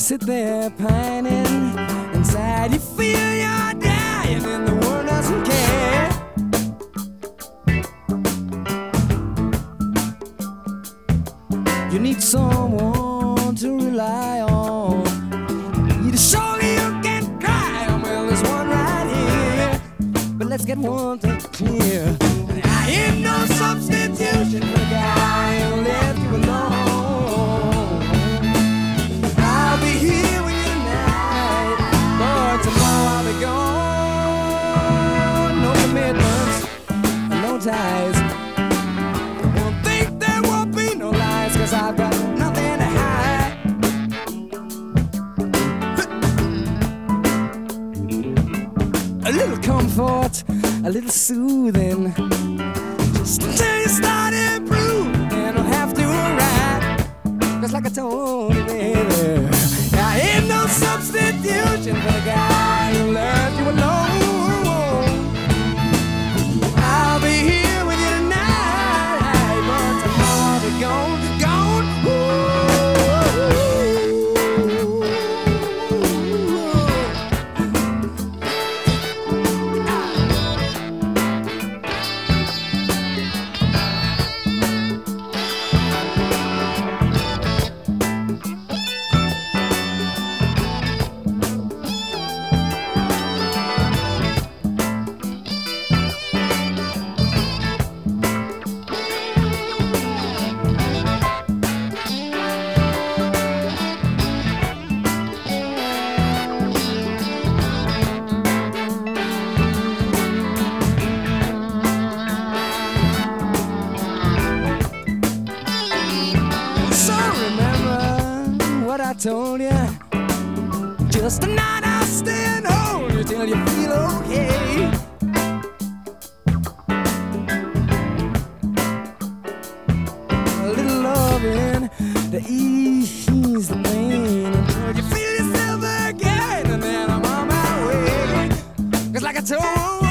sit there pining. Inside you feel you're dying and the world doesn't care. You need someone to rely on. You need a shoulder you can cry on. Well, there's one right here. But let's get one thing clear. I ain't no substitution for the guy who left you alone. I'll be here with you tonight, but tomorrow I'll be gone. No commitments, no ties. Won't think there won't be no lies, 'cause I've got nothing to hide. A little comfort, a little soothing, just until you start improving. And I'll have to arrive, 'cause like I told you, baby, I ain't no substitution for the guy who left you alone. I'll be here with you tonight, but tomorrow I'll be gone, gone. I told you, just a night I'll stay and hold you till you feel okay. A little loving to ease the pain until you feel yourself again, and then I'm on my way. 'Cause like I told